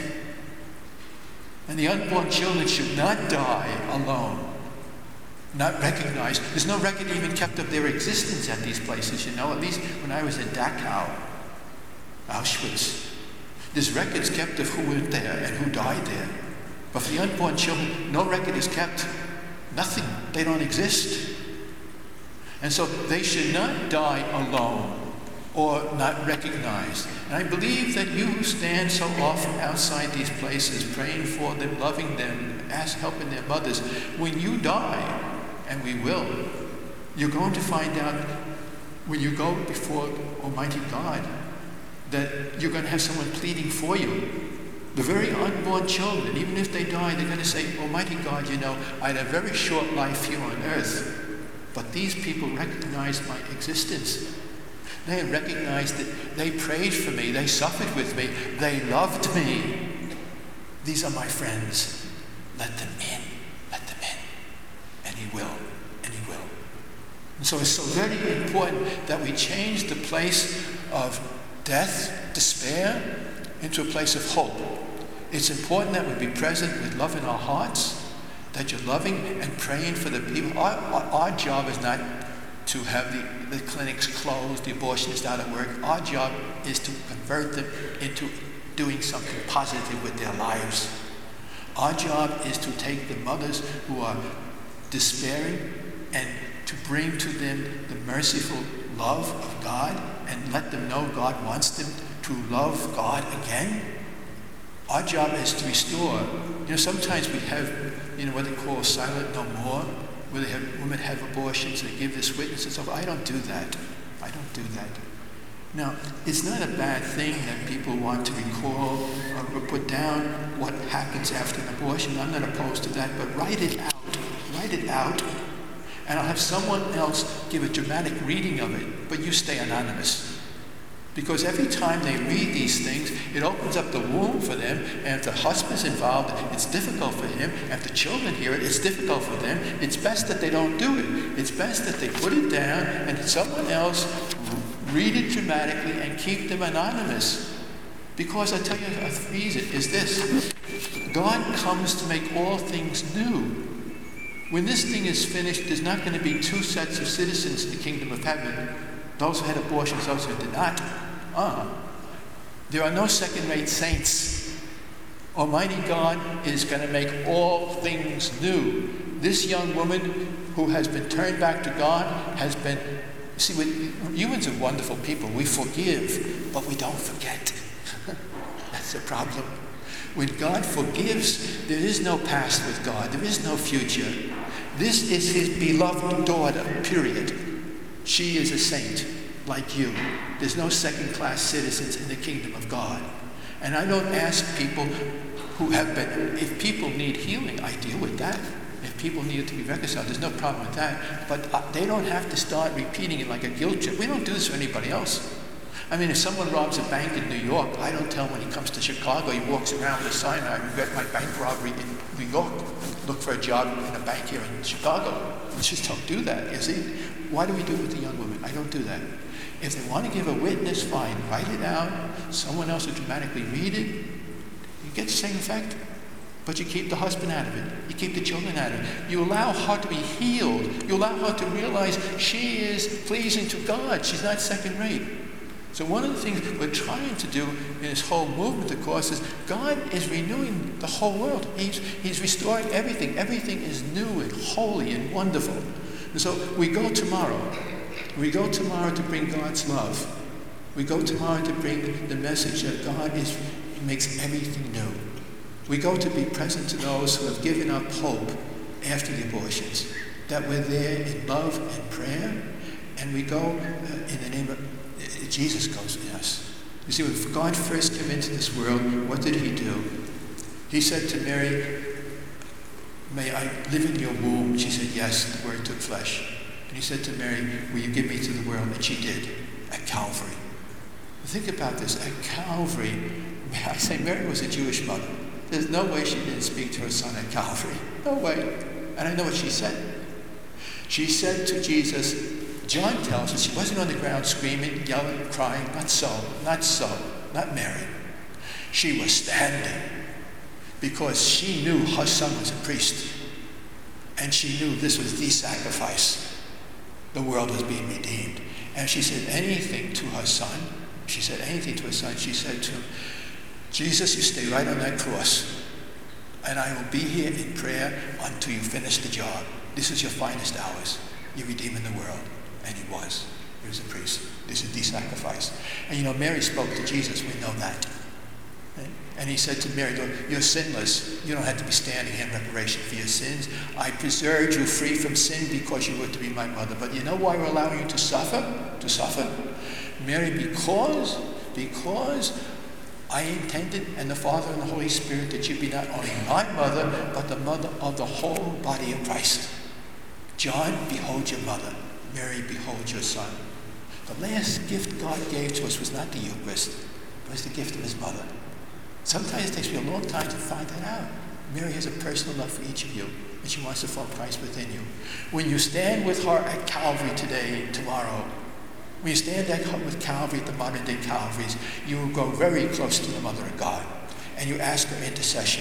Speaker 2: And the unborn children should not die alone, not recognized. There's no record even kept of their existence at these places, you know. At least when I was in Dachau, Auschwitz, there's records kept of who went there and who died there. But for the unborn children, no record is kept. Nothing. They don't exist. And so they should not die alone or not recognized. And I believe that you who stand so often outside these places, praying for them, loving them, ask, helping their mothers, when you die, and we will, you're going to find out when you go before Almighty God that you're going to have someone pleading for you. The very unborn children, even if they die, they're going to say, Almighty God, you know, I had a very short life here on earth, but these people recognized my existence. They recognized that they prayed for me, they suffered with me, they loved me. These are my friends. Let them in, let them in. And he will, and he will. And so it's so very important that we change the place of death, despair, into a place of hope. It's important that we be present with love in our hearts, that you're loving and praying for the people. Our, our, our job is not to have the, the clinics closed, the abortionists out of work. Our job is to convert them into doing something positive with their lives. Our job is to take the mothers who are despairing and to bring to them the merciful love of God and let them know God wants them to love God again. Our job is to restore. You know, sometimes we have, you know, what they call silent no more, where they have women have abortions, they give this witness and stuff. I don't do that. I don't do that. Now, it's not a bad thing that people want to recall or put down what happens after an abortion. I'm not opposed to that, but write it out. Write it out. And I'll have someone else give a dramatic reading of it, but you stay anonymous. Because every time they read these things, it opens up the womb for them, and if the husband's involved, it's difficult for him. If the children hear it, it's difficult for them. It's best that they don't do it. It's best that they put it down and someone else read it dramatically and keep them anonymous. Because I tell you, a reason is this. God comes to make all things new. When this thing is finished, there's not going to be two sets of citizens in the kingdom of heaven. Those who had abortions, those who did not. Uh-huh. There are no second-rate saints. Almighty God is going to make all things new. This young woman who has been turned back to God has been... See, we, humans are wonderful people. We forgive, but we don't forget. That's the problem. When God forgives, there is no past with God. There is no future. This is his beloved daughter, period. She is a saint, like you. There's no second-class citizens in the kingdom of God. And I don't ask people who have been... If people need healing, I deal with that. If people need to be reconciled, there's no problem with that. But uh, they don't have to start repeating it like a guilt trip. We don't do this for anybody else. I mean, if someone robs a bank in New York, I don't tell him when he comes to Chicago, he walks around with a sign, I regret my bank robbery in New York. Look for a job in a bank here in Chicago. We just don't do that, you see? Why do we do it with the young women? I don't do that. If they want to give a witness, fine, write it out. Someone else will dramatically read it. You get the same effect. But you keep the husband out of it. You keep the children out of it. You allow her to be healed. You allow her to realize she is pleasing to God. She's not second rate. So one of the things we're trying to do in this whole movement, of course, is God is renewing the whole world. He's, he's restoring everything. Everything is new and holy and wonderful. And so we go tomorrow. We go tomorrow to bring God's love. We go tomorrow to bring the message that God is makes everything new. We go to be present to those who have given up hope after the abortions, that we're there in love and prayer, and we go uh, in the name of uh, Jesus goes in us. You see, when God first came into this world, what did he do? He said to Mary, may I live in your womb? She said, yes, the word took flesh. And he said to Mary, will you give me to the world? And she did, at Calvary. Think about this, at Calvary, I say Mary was a Jewish mother. There's no way she didn't speak to her son at Calvary. No way. And I know what she said. She said to Jesus, John tells us she wasn't on the ground screaming, yelling, crying. Not so. Not so. Not Mary. She was standing because she knew her son was a priest. And she knew this was the sacrifice. The world was being redeemed. And she said anything to her son. She said anything to her son. She said to him, Jesus, you stay right on that cross, and I will be here in prayer until you finish the job. This is your finest hours. You're redeeming the world. And he was. He was a priest. This is the sacrifice. And you know, Mary spoke to Jesus. We know that. And he said to Mary, look, you're sinless. You don't have to be standing here in reparation for your sins. I preserved you free from sin because you were to be my mother. But you know why we're allowing you to suffer? To suffer? Mary, because, because I intended, and the Father and the Holy Spirit, that you be not only my mother, but the mother of the whole body of Christ. John, behold your mother. Mary, behold your son. The last gift God gave to us was not the Eucharist. It was the gift of his mother. Sometimes it takes me a long time to find that out. Mary has a personal love for each of you, and she wants to form Christ within you. When you stand with her at Calvary today, tomorrow, when you stand at, with Calvary at the modern day Calvaries, you will go very close to the Mother of God, and you ask her intercession,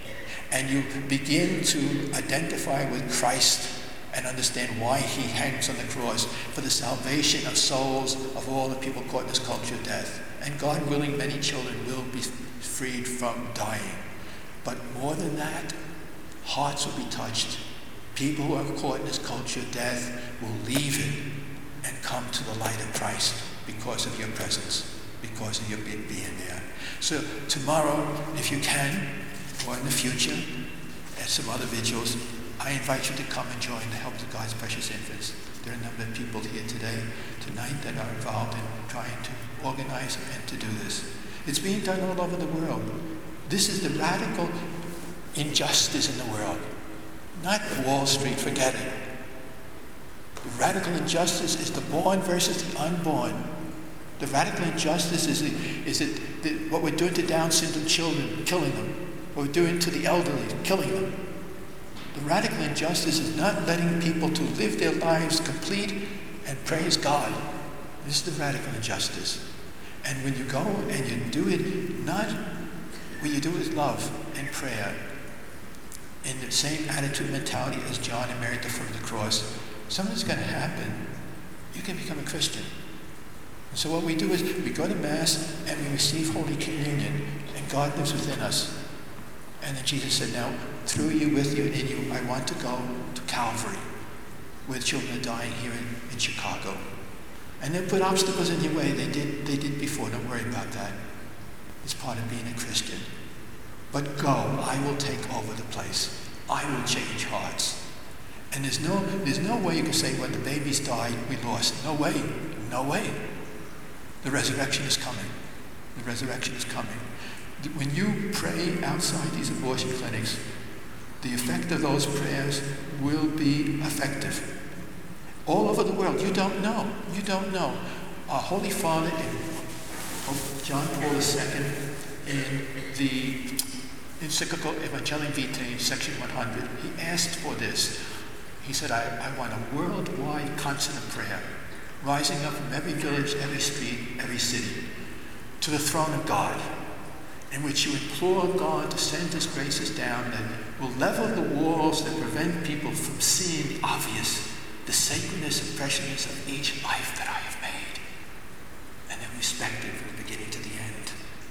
Speaker 2: and you begin to identify with Christ and understand why he hangs on the cross for the salvation of souls of all the people caught in this culture of death. And God willing, many children will be freed from dying. But more than that, hearts will be touched. People who are caught in this culture of death will leave it and come to the light of Christ because of your presence, because of your being there. So tomorrow, if you can, or in the future, at some other vigils, I invite you to come and join the Help of God's Precious Infants. There are a number of people here today, tonight, that are involved in trying to organize and to do this. It's being done all over the world. This is the radical injustice in the world. Not Wall Street, forget it. The radical injustice is the born versus the unborn. The radical injustice is, the, is it the, what we're doing to Down syndrome children, killing them. What we're doing to the elderly, killing them. The radical injustice is not letting people to live their lives complete and praise God. This is the radical injustice. And when you go and you do it, not when you do it with love and prayer, in the same attitude mentality as John and Mary at the foot of the cross, something's going to happen. You can become a Christian. And so what we do is we go to Mass and we receive Holy Communion, and God lives within us. And then Jesus said, now, through you, with you, and in you, I want to go to Calvary, where children are dying here in, in Chicago. And then put obstacles in your way. They did, they did before. Don't worry about that. It's part of being a Christian. But go. I will take over the place. I will change hearts. And there's no, there's no way you can say, when the babies died, we lost. No way. No way. The resurrection is coming. The resurrection is coming. When you pray outside these abortion clinics, the effect of those prayers will be effective. All over the world, you don't know. You don't know. Our Holy Father in John Paul the Second in the encyclical Evangelium Vitae, section one hundred. He asked for this. He said, I, I want a worldwide concert of prayer, rising up from every village, every street, every city, to the throne of God, in which you implore God to send his graces down that will level the walls that prevent people from seeing the obvious, the sacredness and preciousness of each life that I have made, and then respect it from the beginning to the end.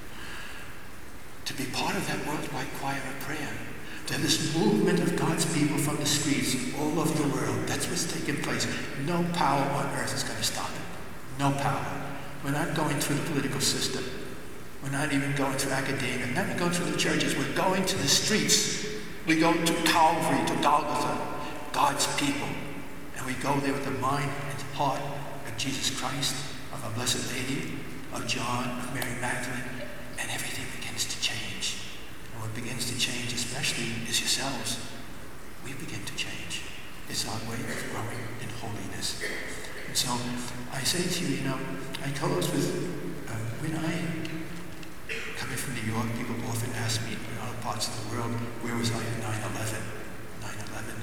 Speaker 2: To be part of that worldwide choir of prayer, to have this movement of God's people from the streets all over the world, that's what's taking place. No power on earth is going to stop it. No power. We're not going through the political system. We're not even going through academia. We're not even going through the churches. We're going to the streets. We go to Calvary, to Golgotha, God's people. And we go there with the mind and heart of Jesus Christ, of our Blessed Lady, of John, of Mary Magdalene, and everything begins to change. And what begins to change especially is yourselves. We begin to change. It's our way of growing in holiness. And so I say to you, you know, I close with, uh, when I, coming from New York, people often ask me in other parts of the world, where was I at nine eleven? nine eleven.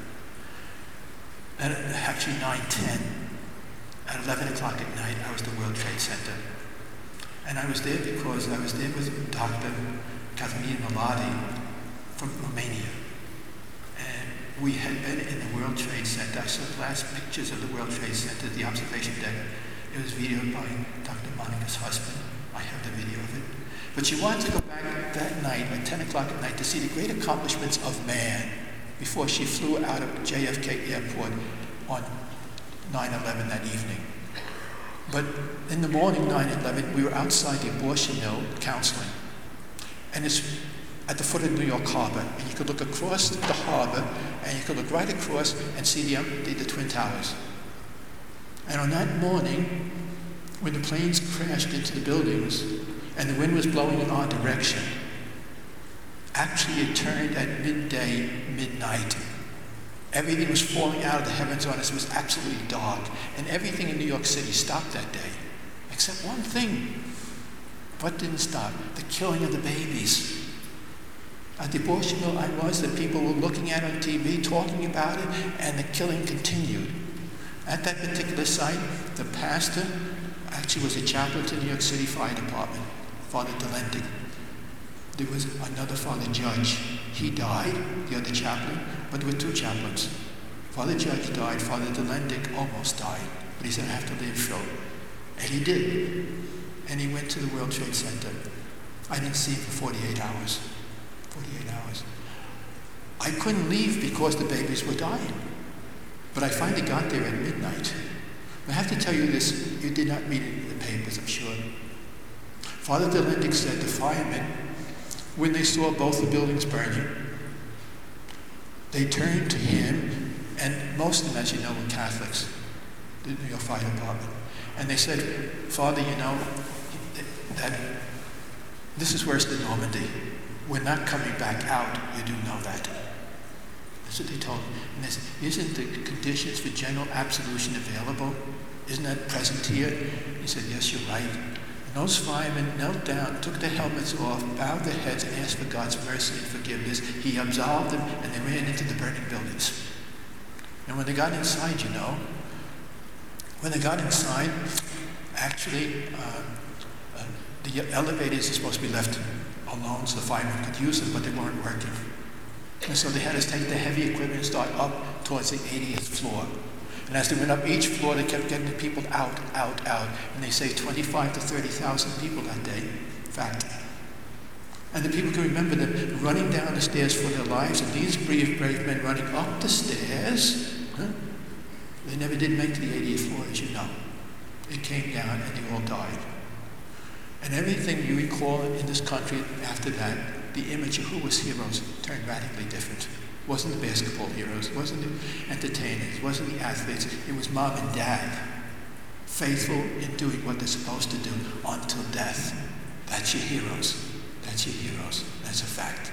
Speaker 2: And actually nine ten, at eleven o'clock at night, I was at the World Trade Center. And I was there because I was there with Doctor Catherine Maladi from Romania. And we had been in the World Trade Center. I saw glass pictures of the World Trade Center, the observation deck. It was videoed by Doctor Monica's husband. I have the video of it. But she wanted to go back that night at ten o'clock at night to see the great accomplishments of man before she flew out of J F K Airport on nine eleven that evening. But in the morning, nine eleven, we were outside the abortion mill counseling. And it's at the foot of New York Harbor. And you could look across the harbor, and you could look right across and see the, the, the Twin Towers. And on that morning, when the planes crashed into the buildings, and the wind was blowing in our direction, actually it turned at midday, midnight. Everything was falling out of the heavens on us. It was absolutely dark. And everything in New York City stopped that day, except one thing. What didn't stop? The killing of the babies. At the abortion mill I was, that people were looking at on T V, talking about it, and the killing continued. At that particular site, the pastor actually was a chaplain to the New York City Fire Department, Father Delendig. There was another Father Judge. He died, the other chaplain, but there were two chaplains. Father Judge died, Father Delendig almost died, but he said, I have to live show. And he did. And he went to the World Trade Center. I didn't see him for forty-eight hours. forty-eight hours. I couldn't leave because the babies were dying. But I finally got there at midnight. I have to tell you this, you did not read it in the papers, I'm sure. Father Delendig said the firemen, when they saw both the buildings burning, they turned to him, and most of them, as you know, were Catholics, the New York Fire Department. And they said, Father, you know, that this is worse than Normandy. We're not coming back out. You do know that. That's what they told him. And they said, isn't the conditions for general absolution available? Isn't that present here? He said, yes, you're right. And those firemen knelt down, took their helmets off, bowed their heads, and asked for God's mercy and forgiveness. He absolved them, and they ran into the burning buildings. And when they got inside, you know, when they got inside, actually, uh, uh, the elevators are supposed to be left alone so the firemen could use them, but they weren't working. And so they had to take the heavy equipment and start up towards the eightieth floor. And as they went up each floor, they kept getting the people out, out, out. And they say twenty-five to thirty thousand people that day, in fact. And the people can remember them running down the stairs for their lives, and these brave, brave men running up the stairs. Huh? They never did make to the eightieth floor, as you know. It came down and they all died. And everything you recall in this country after that, the image of who was heroes turned radically different. It wasn't the basketball heroes, it wasn't the entertainers, it wasn't the athletes, it was mom and dad, faithful in doing what they're supposed to do until death. That's your heroes. That's your heroes. That's a fact.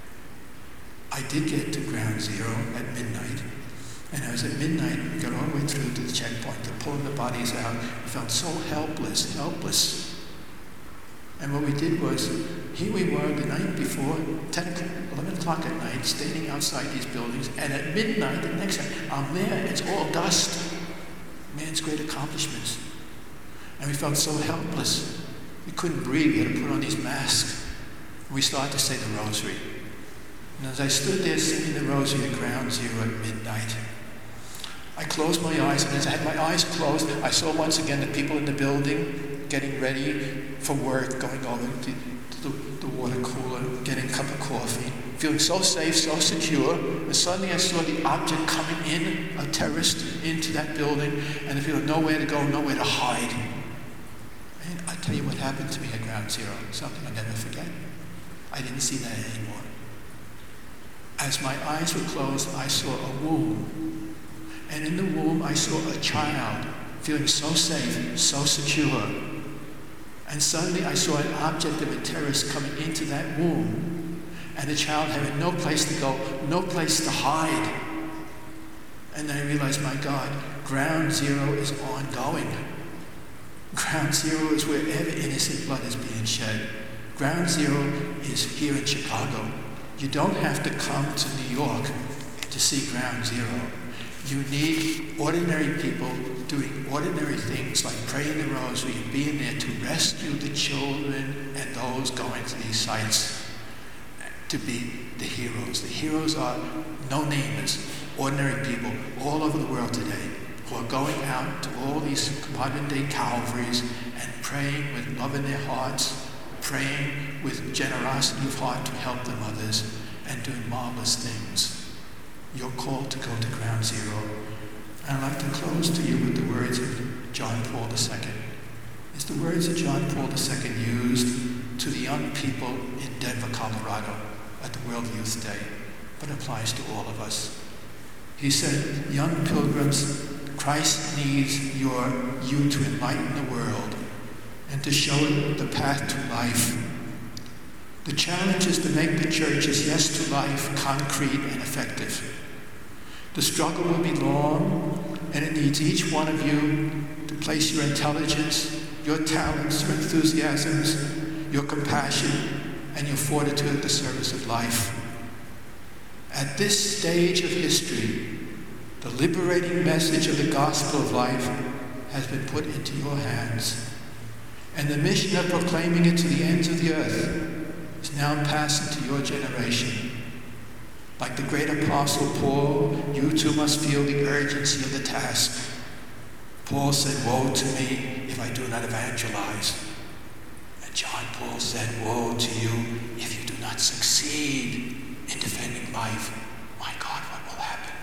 Speaker 2: I did get to ground zero at midnight. And I was at midnight, we got all the way through to the checkpoint. They're pulling the bodies out. I felt so helpless, helpless. And what we did was, here we were the night before, ten, eleven o'clock at night, standing outside these buildings, and at midnight, the next night, I'm there, it's all dust. Man's great accomplishments. And we felt so helpless. We couldn't breathe, we had to put on these masks. And we started to say the rosary. And as I stood there singing the rosary at ground zero at midnight, I closed my eyes, and as I had my eyes closed, I saw once again the people in the building getting ready for work, going over to, to the, the water cooler, getting a cup of coffee, feeling so safe, so secure. And suddenly I saw the object coming in, a terrorist, into that building, and the people had nowhere to go, nowhere to hide. And I tell you what happened to me at ground zero, something I'll never forget. I didn't see that anymore. As my eyes were closed, I saw a womb. And in the womb, I saw a child feeling so safe, so secure. And suddenly I saw an object of a terrorist coming into that womb. And the child having no place to go, no place to hide. And then I realized, my God, ground zero is ongoing. Ground zero is wherever innocent blood is being shed. Ground zero is here in Chicago. You don't have to come to New York to see ground zero. You need ordinary people doing ordinary things like praying the rosary and being there to rescue the children and those going to these sites to be the heroes. The heroes are no-namers, ordinary people all over the world today who are going out to all these modern-day Calvaries and praying with love in their hearts, praying with generosity of heart to help them others, and doing marvelous things. You're called to go to ground zero. And I'd like to close to you with the words of John Paul the Second. It's the words that John Paul the Second used to the young people in Denver, Colorado at the World Youth Day, but applies to all of us. He said, young pilgrims, Christ needs your, you to enlighten the world and to show it the path to life. The challenge is to make the church's yes to life concrete and effective. The struggle will be long, and it needs each one of you to place your intelligence, your talents, your enthusiasms, your compassion, and your fortitude at the service of life. At this stage of history, the liberating message of the gospel of life has been put into your hands, and the mission of proclaiming it to the ends of the earth is now passing to your generation. Like the great apostle Paul, you too must feel the urgency of the task. Paul said, woe to me if I do not evangelize. And John Paul said, woe to you if you do not succeed in defending life. My God, what will happen?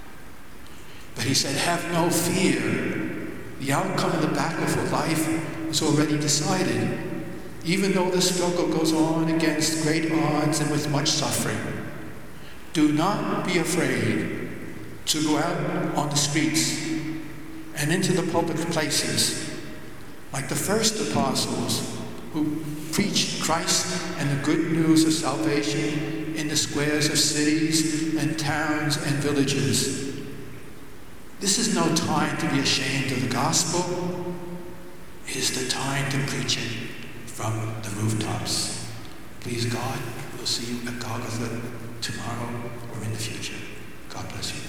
Speaker 2: But he said, have no fear. The outcome of the battle for life is already decided, even though the struggle goes on against great odds and with much suffering. Do not be afraid to go out on the streets and into the public places like the first apostles who preached Christ and the good news of salvation in the squares of cities and towns and villages. This is no time to be ashamed of the gospel. It is the time to preach it from the rooftops. Please God, we'll see you at Golgotha tomorrow or in the future. God bless you.